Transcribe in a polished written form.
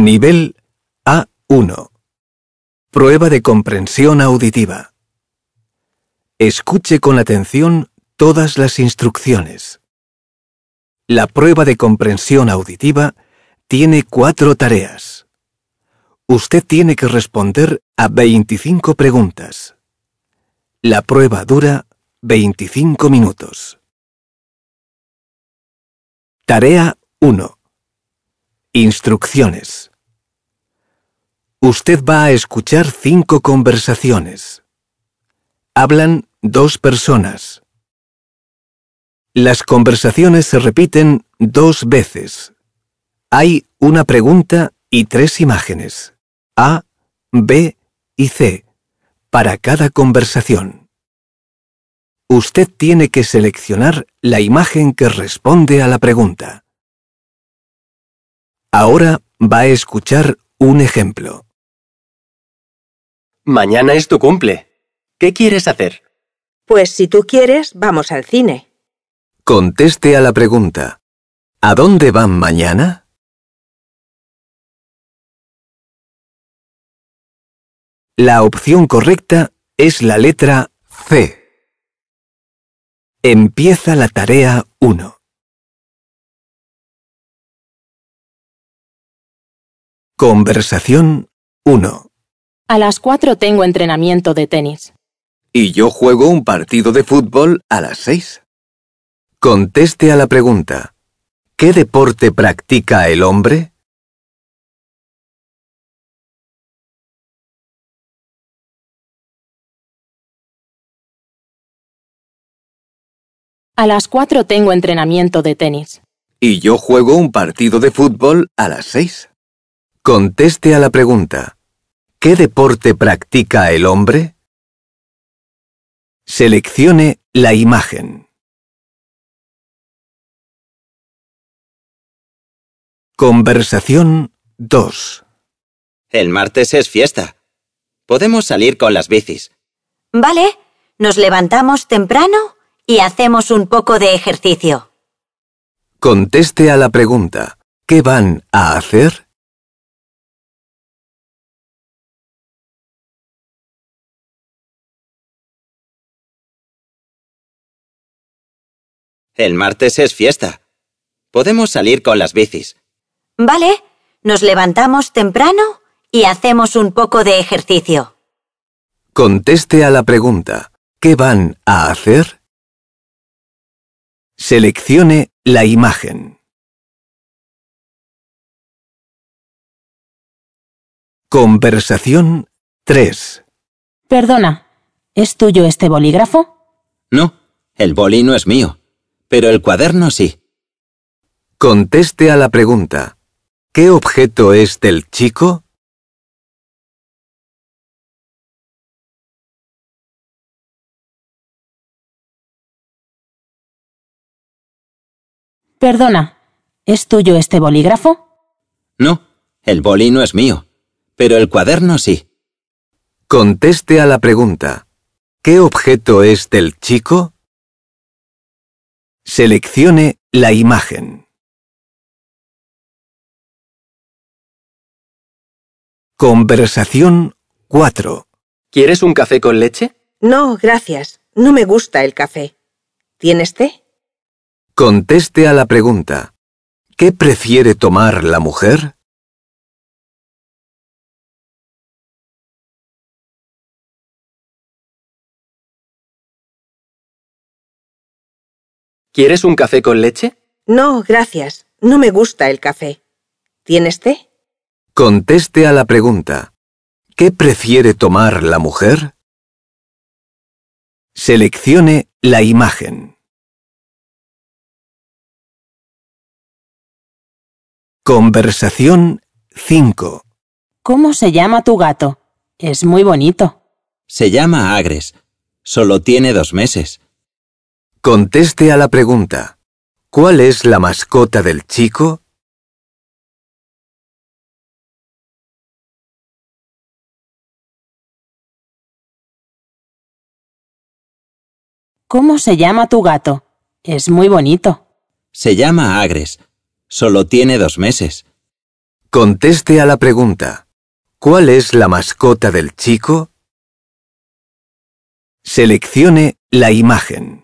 Nivel A1. Prueba de comprensión auditiva. Escuche con atención todas las instrucciones. La prueba de comprensión auditiva tiene 4 tareas. Usted tiene que responder a 25 preguntas. La prueba dura 25 minutos. Tarea 1. Instrucciones. Usted va a escuchar 5 conversaciones. Hablan 2 personas. Las conversaciones se repiten 2 veces. Hay una pregunta y 3 imágenes, A, B y C, para cada conversación. Usted tiene que seleccionar la imagen que responde a la pregunta. Ahora va a escuchar un ejemplo. Mañana es tu cumple. ¿Qué quieres hacer? Pues si tú quieres, vamos al cine. Conteste a la pregunta. ¿A dónde van mañana? La opción correcta es la letra C. Empieza la tarea 1. Conversación 1. A las 4 tengo entrenamiento de tenis. Y yo juego un partido de fútbol a las 6. Conteste a la pregunta. ¿Qué deporte practica el hombre? A las 4 tengo entrenamiento de tenis. Y yo juego un partido de fútbol a las 6. Conteste a la pregunta. ¿Qué deporte practica el hombre? Seleccione la imagen. Conversación 2. El martes es fiesta. Podemos salir con las bicis. Vale, nos levantamos temprano y hacemos un poco de ejercicio. Conteste a la pregunta. ¿Qué van a hacer? El martes es fiesta. Podemos salir con las bicis. Vale, nos levantamos temprano y hacemos un poco de ejercicio. Conteste a la pregunta. ¿Qué van a hacer? Seleccione la imagen. Conversación 3. Perdona, ¿es tuyo este bolígrafo? No, el boli no es mío, pero el cuaderno sí. Conteste a la pregunta. ¿Qué objeto es del chico? Perdona, ¿es tuyo este bolígrafo? No, el boli no es mío, pero el cuaderno sí. Conteste a la pregunta. ¿Qué objeto es del chico? Seleccione la imagen. Conversación 4. ¿Quieres un café con leche? No, gracias. No me gusta el café. ¿Tienes té? Conteste a la pregunta. ¿Qué prefiere tomar la mujer? ¿Quieres un café con leche? No, gracias. No me gusta el café. ¿Tienes té? Conteste a la pregunta. ¿Qué prefiere tomar la mujer? Seleccione la imagen. Conversación 5. ¿Cómo se llama tu gato? Es muy bonito. Se llama Agres. Solo tiene 2 meses. Conteste a la pregunta. ¿Cuál es la mascota del chico? ¿Cómo se llama tu gato? Es muy bonito. Se llama Agres. Solo tiene 2 meses. Conteste a la pregunta. ¿Cuál es la mascota del chico? Seleccione la imagen.